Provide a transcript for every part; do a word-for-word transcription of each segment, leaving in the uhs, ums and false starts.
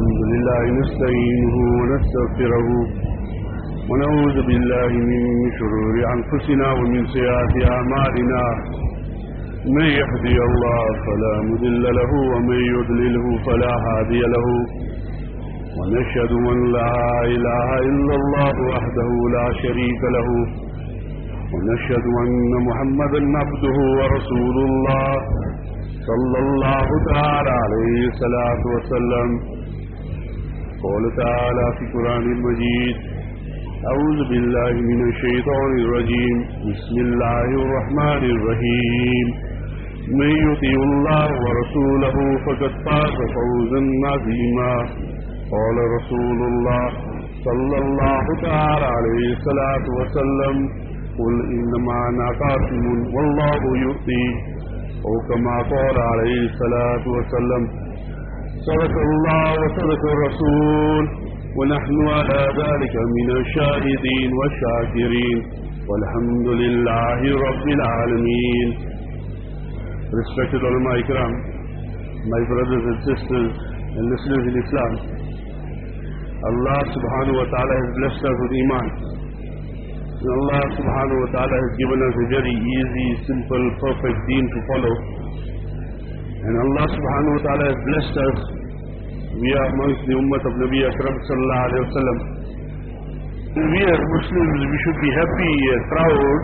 الحمد لله نستعينه ونستغفره ونعوذ بالله من شرور أنفسنا ومن سيئات أعمالنا من يهدي الله فلا مضل له ومن يضلله فلا هادي له ونشهد أن لا إله إلا الله وحده لا شريك له ونشهد أن محمدا عبده ورسول الله صلى الله تعالى عليه الصلاة والسلام. قال تعالى في القرآن المجيد: أعوذ بالله من الشيطان الرجيم بسم الله الرحمن الرحيم من يطيع الله ورسوله فقد فاز فوزا عظيما. قال رسول الله صلى الله تعالى عليه الصلاة والسلام: قل إنما أنا قاسم والله يؤتي، أو كما قال عليه الصلاة والسلام. صدق الله وصدق الرسول ونحن على ذلك من الشاهدين والشاكرين والحمد لله رب العالمين. Respected ulama ikram, my brothers and sisters and listeners in Islam, Allah subhanahu wa ta'ala has blessed us with Iman. And Allah subhanahu wa ta'ala has given us a very easy, simple, perfect deen to follow. And Allah subhanahu wa ta'ala has blessed us. We are amongst the ummah of Nabi Akram sallallahu alayhi wa sallam. We as Muslims, we should be happy and proud.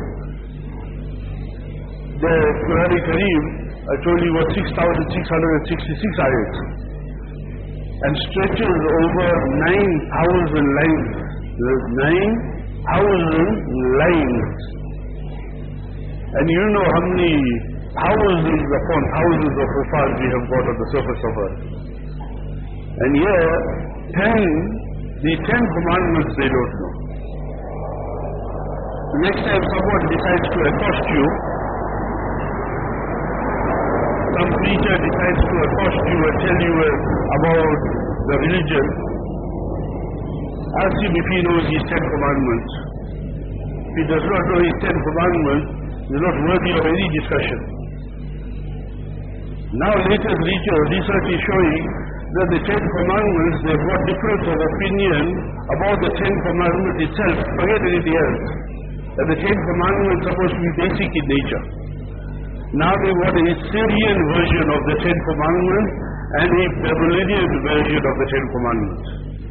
The Quran Kareem, I told you, was six thousand six hundred sixty-six ayats and stretches over nine thousand lines. nine thousand lines. And you know how many thousands upon thousands of hufaz we have got on the surface of earth. And here, ten, the ten commandments they don't know. The next time someone decides to accost you, some preacher decides to accost you and tell you about the religion, ask him if he knows his ten commandments. If he does not know his ten commandments, he is not worthy of any discussion. Now latest research is showing that the ten commandments, they have got difference of opinion about the ten commandments itself. Forget anything else. That the ten commandments are supposed to be basic in nature. Now they want a Syrian version of the ten commandments and a Babylonian version of the ten commandments.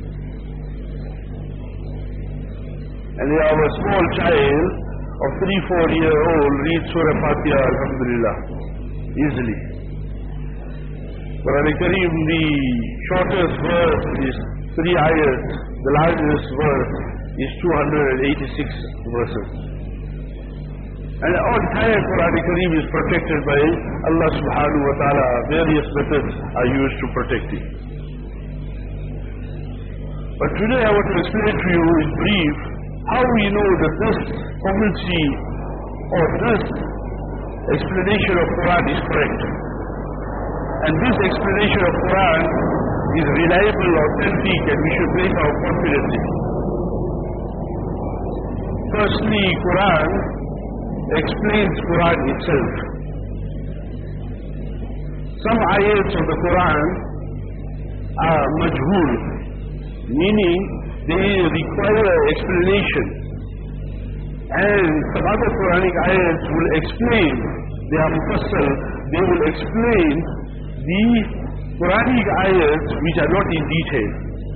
And they have a small child of three, four year old reads Surah Fatiha, alhamdulillah, easily. Quran Kareem, the shortest verse is three ayat, the largest verse is two hundred eighty-six verses. And our entire Quran Kareem is protected by Allah subhanahu wa ta'ala. Various methods are used to protect it. But today I want to explain to you in brief how we know that this commentary or this explanation of Quran is correct. And this explanation of Quran is reliable, authentic, and we should place our confidence in. Firstly, Quran explains Quran itself. Some ayats of the Quran are majhul, meaning they require explanation. And some other Quranic ayats will explain, they are mufassal, they will explain the Quranic ayats which are not in detail.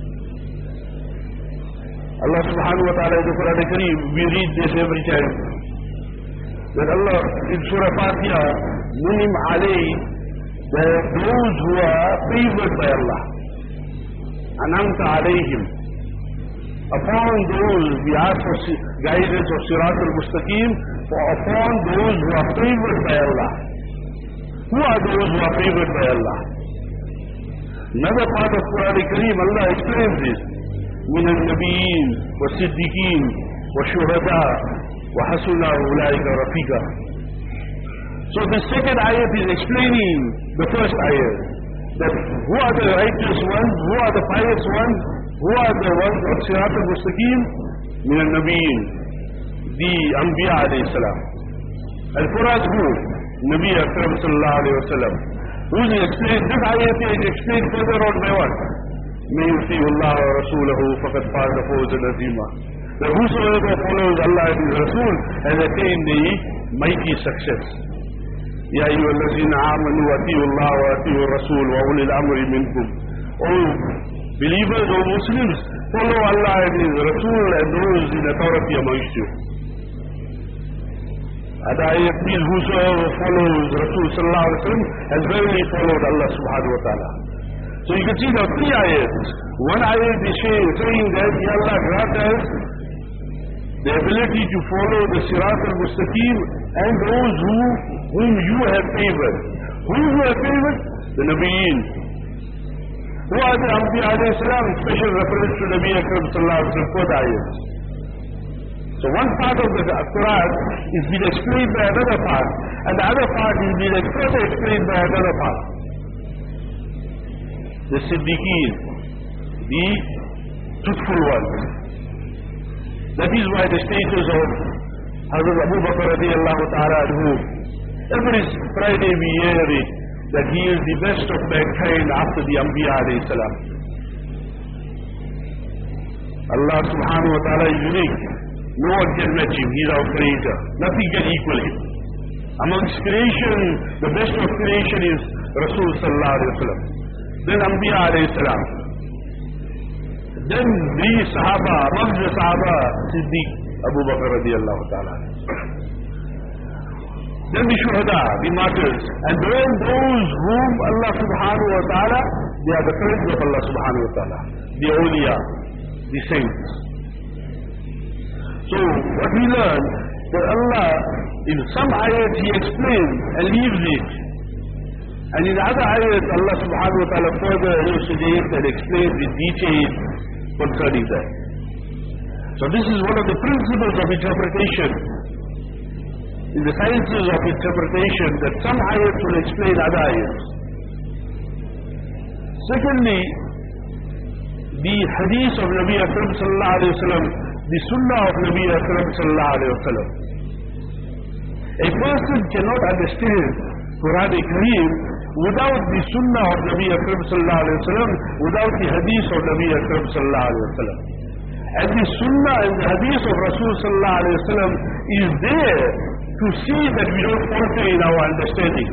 Allah subhanahu wa ta'ala in the Quran Kareem, we read this every time. That Allah in Surah Fatiha, Munim alayh, that those who are favored by Allah, Anamta alayhim, upon those we ask for guidance of Sirat al-Mustaqim, for upon those who are favored by Allah. Who are those who are favored by Allah? Another part of Quran Kareem, Allah explains this. من النبيين والصديقين والشهداء وحسن أولئك رفيقا. So the second ayat is explaining the first ayat. That who are the righteous ones, who are the pious ones, who are the ones of Sirat al-Mustaqim? من النبيين, the Anbiya alayhi salam. And for us who? Nabi Akram sallallahu alayhi wa sallam. Who is explained, this ayat is explained further on by what? مَن يُطِعِ اللَّهَ وَرَسُولَهُ فَقَدْ فَازَ فَوْزًا عَظِيمًا. That whosoever follows Allah and His Rasul has attained the mighty success. يَا أَيُّهَا الَّذِينَ آمَنُوا أَطِيعُوا اللَّهَ وَأَطِيعُوا الرَّسُولَ وَأُولِي الْأَمْرِ مِنكُمْ. O believers, O Muslims, follow Allah and His Rasul and those in authority amongst you. And the ayat means whosoever follows Rasul sallallahu alaihi wasallam has verily followed Allah subhanahu wa ta'ala. So you can see there are three ayats. One ayat is saying that Allah grant us the ability to follow the Sirat al-Mustaqim and those who, whom you have favored. Whom you have favored? The Nabiyeen. Who are the Anbiya alayhi salam? Special reference to Nabi Akram sallallahu alaihi wasallam for the ayats. So one part of the Quran is being explained by another part, and the other part is being further explained by another part. The Siddiqeen, the truthful ones. That is why the status of Hazrat Abu Bakr radiallahu ta'ala anhu, every Friday we hear it, that he is the best of mankind after the Anbiya alayhi salam. Allah subhanahu wa ta'ala is unique. No one can match him. He is our creator. Nothing can equal him. Amongst creation, the best of creation is Rasul sallallahu alaihi wasallam. Then Anbiya alayhi salam. Then the Sahaba, amongst the Sahaba, Siddiq, Abu Bakr radiallahu ta'ala. Then the Shuhada, the martyrs. And then those whom Allah subhanahu wa ta'ala, they are the friends of Allah subhanahu wa ta'ala. The awliya, the saints. So what we learn, that Allah, in some ayat He explains and leaves it. And in other ayat, Allah subhanahu wa ta'ala further elucidates and explains in detail concerning that. So this is one of the principles of interpretation. In the sciences of interpretation, that some ayats will explain other ayats. Secondly, the hadith of Nabi Akram sallallahu alayhi wa sallam, the sunnah of Nabi Akram sallallahu alayhi wa sallam. A person cannot understand Quranic Kareem without the sunnah of Nabi Akram sallallahu alayhi wa sallam, without the hadith of Nabi Akram sallallahu alayhi wa sallam. And the sunnah and the hadith of Rasul sallallahu alayhi wa sallam is there to see that we don't falter in our understanding.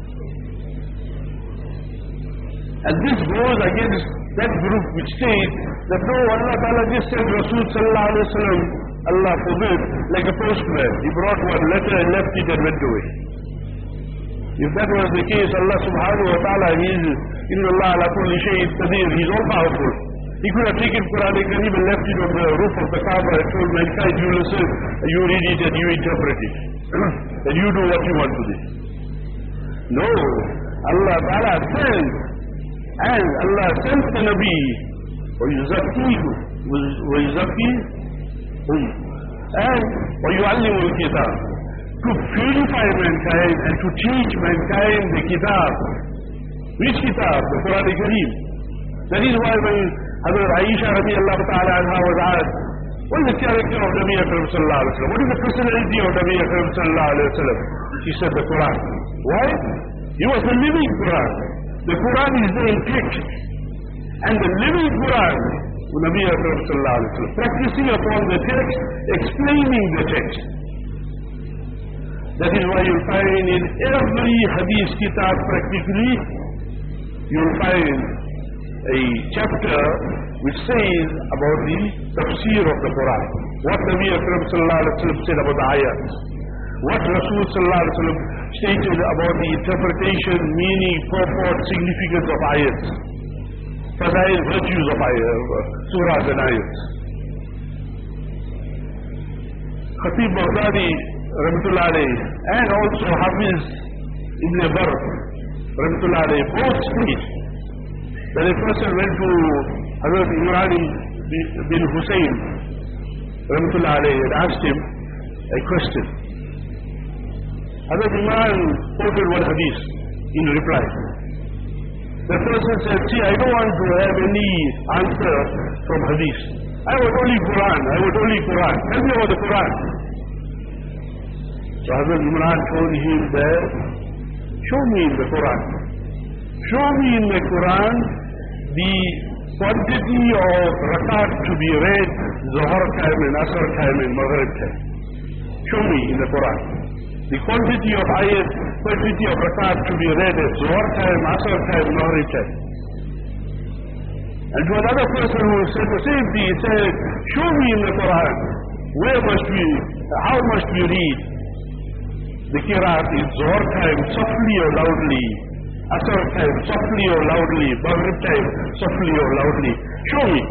And this goes against that group which says that no, Allah Ta'ala just said Rasul sallallahu alayhi wa sallam, Allah forbid, like a postman. He brought one letter and left it and went away. If that was the case, Allah subhanahu wa ta'ala, He is, Inna Allah ala kulli shay'in qadir, He is all powerful. He could have taken Quranic and even left it on the roof of the Kaaba and told mankind, you listen, you read it and you interpret it. And you do what you want to do. No, Allah Ta'ala sent, and Allah sent the Nabi, وَيُزَكِّيهُ وَيُزَكِّيهُمْ and وَيُعَلِّمُ الْكِتَابِ, to purify mankind and to teach mankind the kitab. Which kitab? The Quran Kareem. That is why when Hazrat Aisha radiallahu ta'ala anha was asked, what is the character of Nabi Akram sallallahu alayhi wa sallam? What is the personality of Nabi Akram sallallahu alayhi wa sallam? She said the Quran. Why? He was the living Quran. The Quran is the text. And the living Quran, Nabi Akram sallallahu alayhi wa sallam, practicing upon the text, explaining the text. That is why you'll find in every hadith kitab practically, you'll find a chapter which says about the tafsir of the Quran. What Nabi Akram sallallahu alayhi wa sallam said about the ayat. What Rasul sallallahu alayhi wa sallam stated about the interpretation, meaning, purport, significance of ayats. Fadail, virtues of ayat, surahs and ayats. Khatib Baghdadi Rahmatullah alayhi, and also Hafiz Ibn Barr Rahmatullah alayhi, both state that a person went to Hazrat Imran bin Hussein Rahmatullah alayhi and asked him a question. Hazrat Imran quoted one hadith in reply. The person said, see, I don't want to have any answer from hadith. I want only Quran, I want only Quran. Tell me about the Quran. So Hazrat Imran told him that, show me in the Quran. Show me in the Quran the quantity of rakat to be read Zohar time and Asr time and Maghrib time. Show me in the Quran. The quantity of ayat, quantity of rakat to be read at Zohar time, Asr time, Maghrib time. And to another person who said the same thing, he said, show me in the Quran, where must we, how must we read the Qiraat in Zohar time, softly or loudly, Asr time, softly or loudly, Maghrib time, softly or loudly. Show me.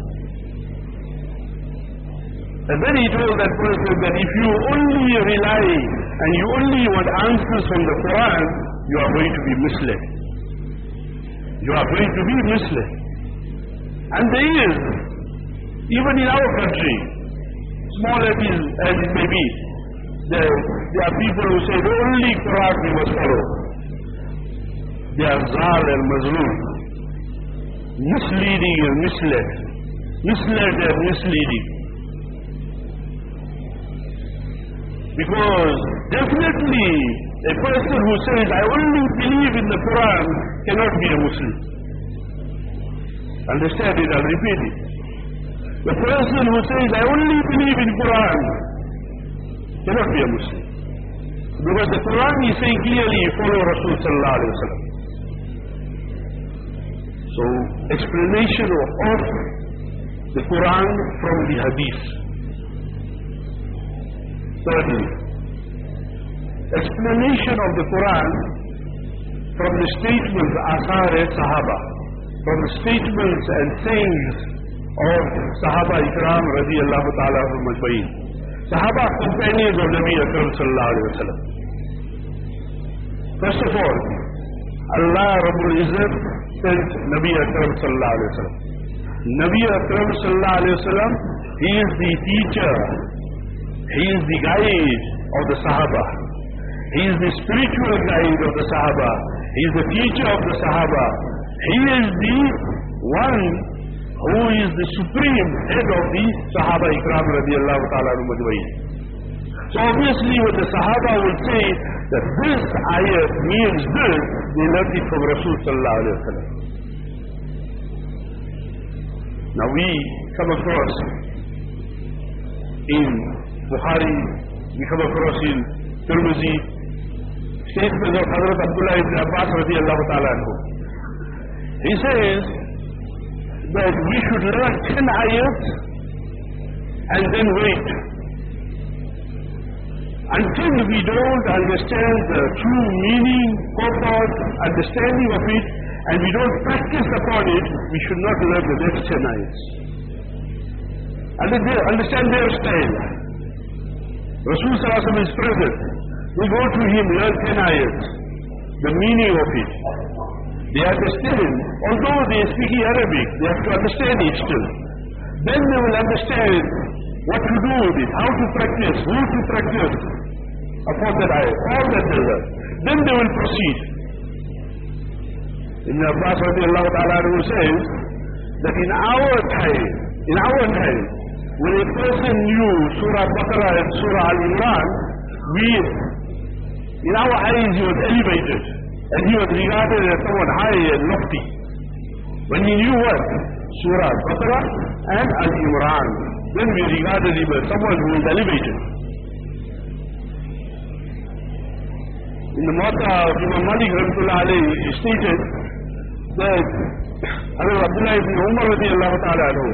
And then he told that person that if you only rely and you only want answers from the Quran, you are going to be misled. You are going to be misled. And there is, even in our country, small as it, as it may be, there, there are people who say the only Quran we must follow. They are Zal and Mazloom, misleading and misled, misled and misleading. Because definitely a person who says, I only believe in the Quran, cannot be a Muslim. Understand it, I'll repeat it. The person who says, I only believe in Quran, cannot be a Muslim. Because the Quran is saying clearly, follow Rasul sallallahu alayhi wa sallam. So, explanation of, of the Quran from the Hadith. Thirdly, explanation of the Quran from the statements Athar Sahaba, from the statements and sayings of Sahaba Ikram radiyallahu ta'ala anhum ajma'in. Sahaba companions of Nabi Akram sallallahu alayhi wa sallam. First of all, Allah Rabbul Izzat sent Nabi Akram sallallahu alayhi wa sallam. Nabi Akram sallallahu alayhi wa sallam, he is the teacher, he is the guide of the Sahaba. He is the spiritual guide of the Sahaba. He is the teacher of the Sahaba. He is the one who is the supreme head of the Sahaba Ikram radiyallahu ta'ala anhum ajma'in. So obviously when the Sahaba will say that this ayat means this, they learned it from Rasul sallallahu alayhi wa sallam. Now we come across in Bukhari, we come across in Tirmidhi, statements of Hazrat Abdullah ibn Abbas radiyallahu ta'ala anhu. He says that we should learn ten ayats and then wait until we don't understand the true meaning, purport, understanding of it, and we don't practice upon it. We should not learn the next ten ayats. And then they understand their style. Rasul sallallahu alaihi wasallam is present. We go to him, learn ten ayats, the meaning of it. They understand, although they are speaking Arabic, they have to understand it still. Then they will understand what to do with it, how to practice, who to practice upon that ayat, all that they learn. Then they will proceed. Ibn Abbas radiallahu ta'ala anhu says that in our time, in our time, when a person knew Surah Baqarah and Surah Al-Imran, we, in our eyes he was elevated. And he was regarded as someone high and lofty. When he knew what? Surah Baqarah and Al-Imran. Then we regarded him as someone who was elevated. In the Muwatta of Imam Malik rahmatullah alayhi, he stated that Hazrat Abdullah ibn Umar radiyallahu ta'ala anhu,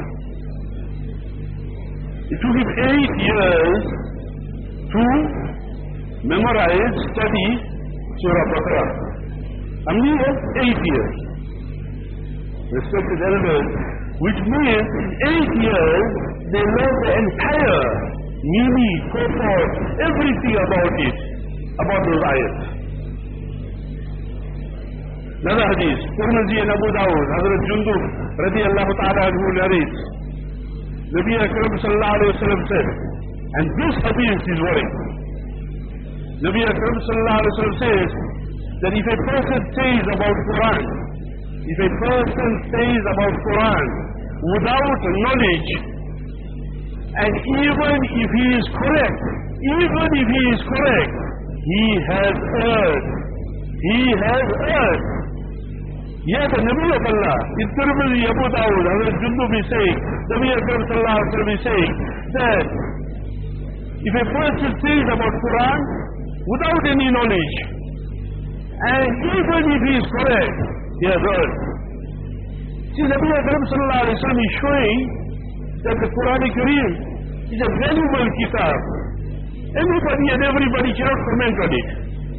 it took him eight years to memorize, study Surah Baqarah. How many years? Eight years. Respected elders, which means in eight years they learned the entire meaning, purport, everything about it, about those ayats. Another hadith, Tirmidhi and Abu Dawud, Hazrat Jundub radiyallahu ta'ala anhu narrates, Nabi Akram sallallahu alayhi wa sallam said, and this hadith is worrying. Nabi Akram sallallahu alayhi wa sallam says that if a person says about Quran, if a person says about Quran without knowledge, and even if he is correct, even if he is correct, he has erred. He has erred. Yet the Nabi of Allah, in Tirmidhi Abu Dawud, Hazrat Jundub is saying, Nabi Akram Sallallahu Alaihi Wasallam is saying that if a person says about Quran without any knowledge, and even if he is correct, he has heard. See, Nabi Akram Sallallahu Alaihi Wasallam is showing that the Quran Kareem is a valuable kitab. Everybody and everybody cannot comment on it.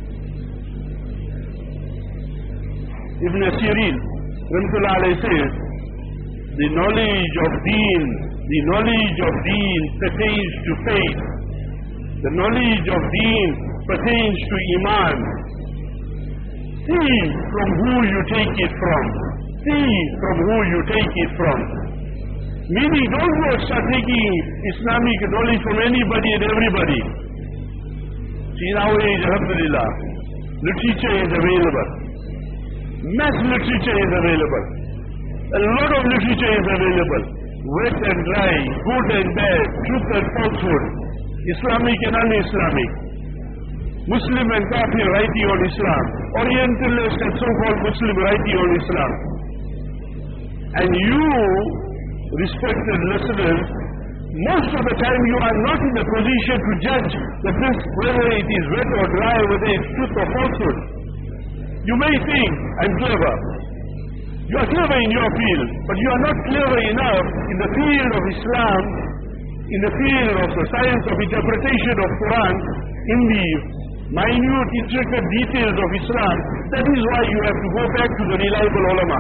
Ibn Sirin, Rahmatullah Alayhi says, the knowledge of deen, the knowledge of deen pertains to faith. The knowledge of deen pertains to iman. See from who you take it from. See from who you take it from. Meaning, don't go start taking Islamic knowledge from anybody and everybody. See, in our age, alhamdulillah, literature is available. Mass literature is available. A lot of literature is available. Wet and dry, good and bad, truth and falsehood, Islamic and un-Islamic, Muslim and Kafir writing on Islam, Orientalist and so-called Muslim writing on Islam. And you, respected listeners, most of the time you are not in a position to judge that this, whether it is wet or dry, whether it's truth or falsehood. You may think, I'm clever. You are clever in your field, but you are not clever enough in the field of Islam, in the field of the science of interpretation of Quran, in the minute, intricate details of Islam. That is why you have to go back to the reliable ulama.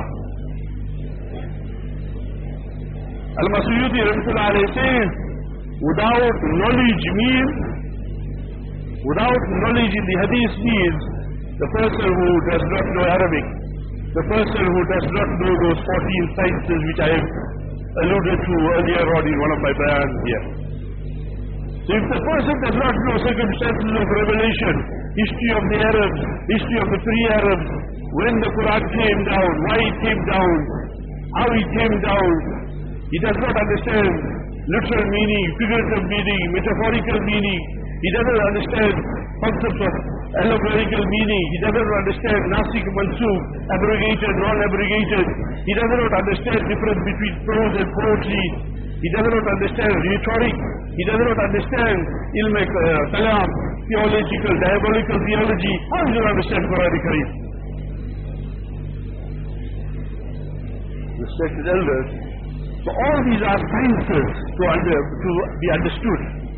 Al-Masuyuti Rahmatullah Alayhi says, without knowledge means, without knowledge in the hadith means, the person who does not know Arabic, the person who does not know those fourteen sciences which I have alluded to earlier on in one of my bayans here. So if the person does not know circumstances of revelation, history of the Arabs, history of the pre-Arabs, when the Quran came down, why it came down, how it came down, he does not understand literal meaning, figurative meaning, metaphorical meaning, he doesn't understand concepts of allegorical meaning, he doesn't understand Nasik, Mansukh, abrogated, non-abrogated, he does not understand difference between prose and poetry, he does not understand rhetoric, he does not understand ilm uh, kalam, theological, diabolical theology. How does he understand Quran Kareem? Respected elders, so all these are sciences to, under, to be understood.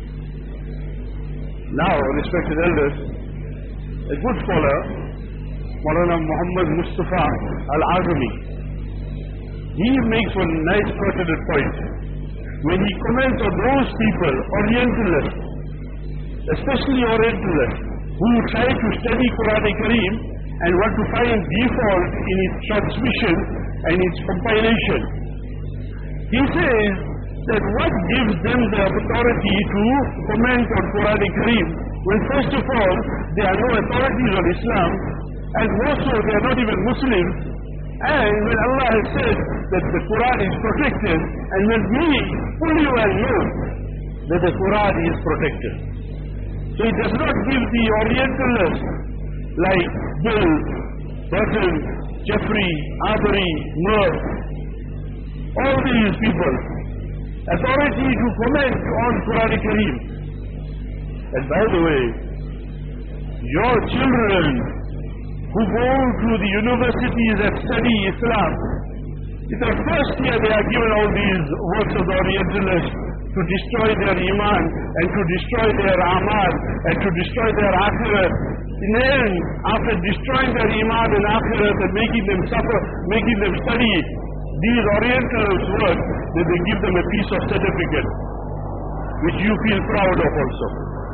Now, respected elders, a good scholar, Maulana Muhammad Mustafa Al-Azami, he makes one nice pertinent point. When he comments on those people, Orientalists, especially Orientalists, who try to study Quran Kareem and want to find default in its transmission and its compilation, he says that what gives them the authority to comment on Quran Kareem when first of all there are no authorities on Islam, and also they are not even Muslims, and when Allah has said that the Quran is protected, and when we fully well know that the Quran is protected. So it does not give the Orientalists like Bill, Burton, Jeffrey, Arbery, Merck, all these people, authority to comment on Quran Kareem. And by the way, your children who go to the universities and study Islam, in the first year they are given all these works of the Orientalists to destroy their iman and to destroy their amal and to destroy their akhirat. In the end, after destroying their iman and akhirat and making them suffer, making them study these Orientalists' work, then they give them a piece of certificate which you feel proud of also.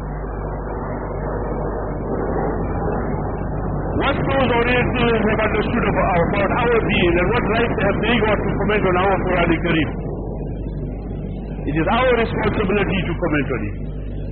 What those Orientalists have understood about, about our deen and what right have they got to comment on our Quran Kareem? It is our responsibility to comment on it.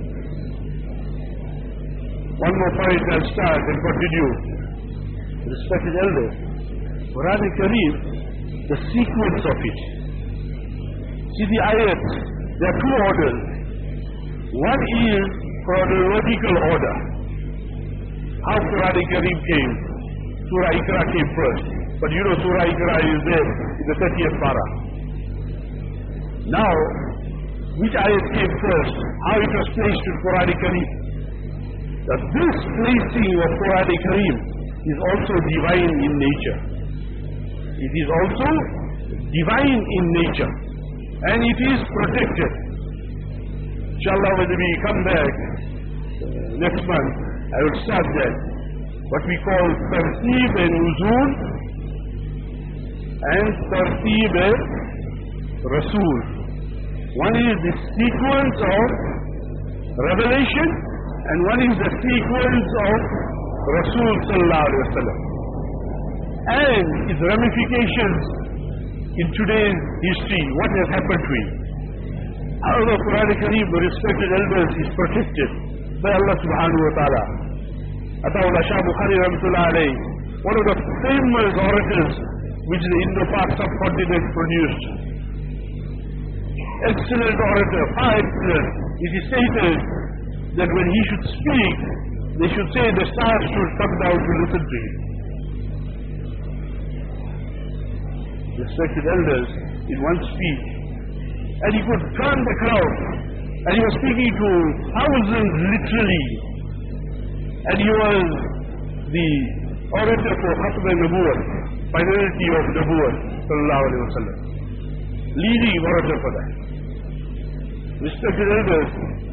One more point, I'll start and continue. Respected elders, Quran Kareem, the sequence of it. See the ayat, there are two orders. One is chronological order. How Quran Kareem came. Surah Iqra came first. But you know Surah Iqra is there in the thirtieth para. Now, which ayat came first? How it was placed in Quran Kareem? That this placing of Quran Kareem is also divine in nature. It is also divine in nature. And it is protected. Inshallah, when we come back uh, next month, I will start that. What we call Tartib and Nuzul and Tartib and Rasul. One is the sequence of revelation and one is the sequence of Rasul Sallallahu Alaihi Wasallam. And its ramifications in today's history, what has happened to it. Out of Quran Kareem, the respected elders is protected by Allah Subhanahu Wa Ta'ala. Ataullah Shah Bukhari Rahmatullah Alayhi, one of the famous orators which the Indo-Pak subcontinent produced. Excellent orator, far excellent. It is stated that when he should speak, they should say the stars should come down to listen to him. Respected elders, in one speech, and he could turn the crowd, and he was speaking to thousands literally, and he was the orator for Khatm al-Nabuwwah, finality of Nabuwwah, sallallahu alayhi wa sallam, leading orator for that. Respected elders,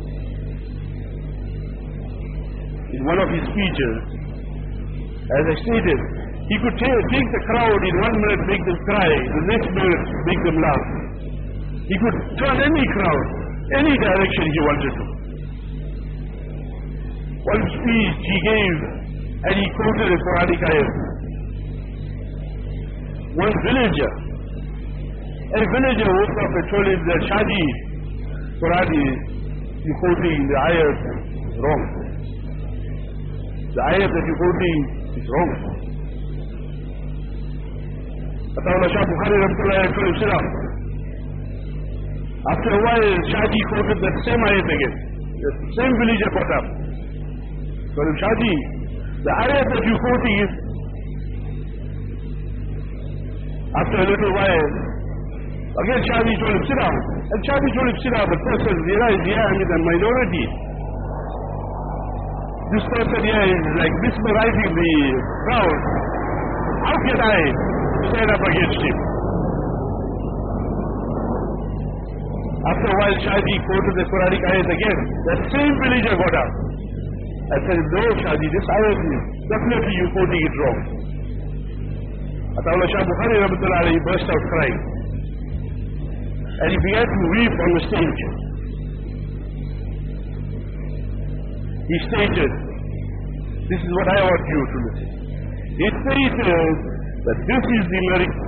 in one of his speeches, as I stated, he could take, take the crowd in one minute, make them cry, the next minute, make them laugh. He could turn any crowd, any direction he wanted to. One speech he gave, and he quoted a Quranic ayat. One villager, a villager woke up and told him that Shadi, Qurani, you quoting the ayat is wrong. The ayat that you're quoting is wrong. Ataullah Shah Bukhari Rahmatullah told him, sit down. After a while, Shahji quoted that same ayat again. The same villager got up. Told him, Shahji, the ayat that you're quoting is... After a little while, again Shahji told him, sit down. And Shahji told him, sit down. The person realized, yeah, I'm in a minority. This person here is like mesmerizing the crowd. How can I stand up against him? After a while, Shahji quoted the Quranic ayat again. That same villager got up. I said, no, Shahji, this ayat is definitely you quoting it wrong. Ataullah Shah Bukhari Rahmatullah Alayhi burst out crying. And he began to weep on the stage. He stated, this is what I want you to listen. He stated that this is the miracle.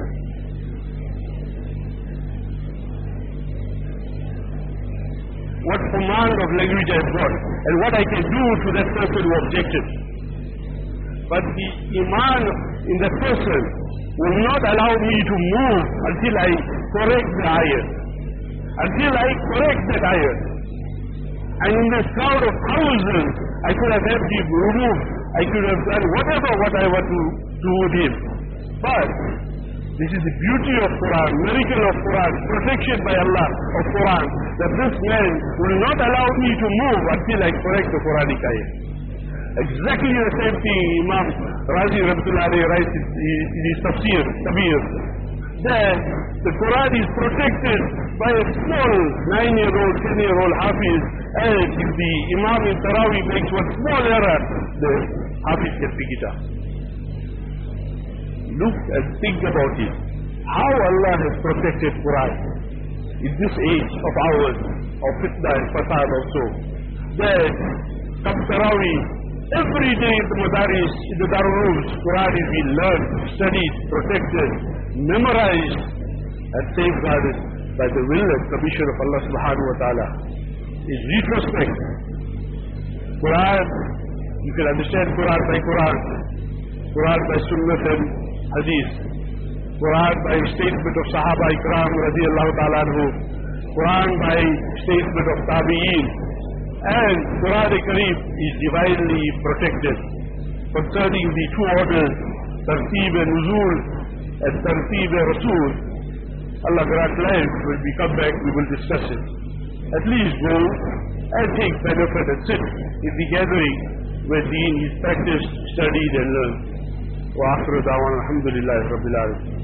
What command of language I've got and what I can do to that person who objected. But the iman in that person will not allow me to move until I correct the ayat. Until I correct that ayat. And in this crowd of thousands, I could have helped him remove, I could have done whatever what I want to do with him. But this is the beauty of Quran, miracle of Quran, protection by Allah of Quran, that this man will not allow me to move until I correct the Quranic ayat. Exactly the same thing Imam Razi Rahmatullah Alayhi writes in his Tafsir, Kabir, that the Quran is protected by a small nine-year-old, ten-year-old Hafiz, and if the Imam in Taraweeh makes one small error, the Hafiz can pick it up. Look and think about it. How Allah has protected Quran in this age of ours, of fitna and fasad also. That come Taraweeh, every day in the Madaris, in the Darul, Quran is being learned, studied, protected, memorized, and safeguarded by the will and permission of Allah subhanahu wa ta'ala. In retrospect, Quran, you can understand Quran by Quran, Quran by Sunnah and Hadith, Quran by statement of Sahaba Ikram radiallahu ta'ala anhu, Quran by statement of Tabi'een, and Quran Kareem is divinely protected concerning the two orders, Tartib and Nuzul, at Tartib Rasul, Allah grant life, when we come back we will discuss it. At least go and take benefit and sit in the gathering where deen is practiced, studied and learned. Wa akhiru da'wana alhamdulillahi rabbil alamin.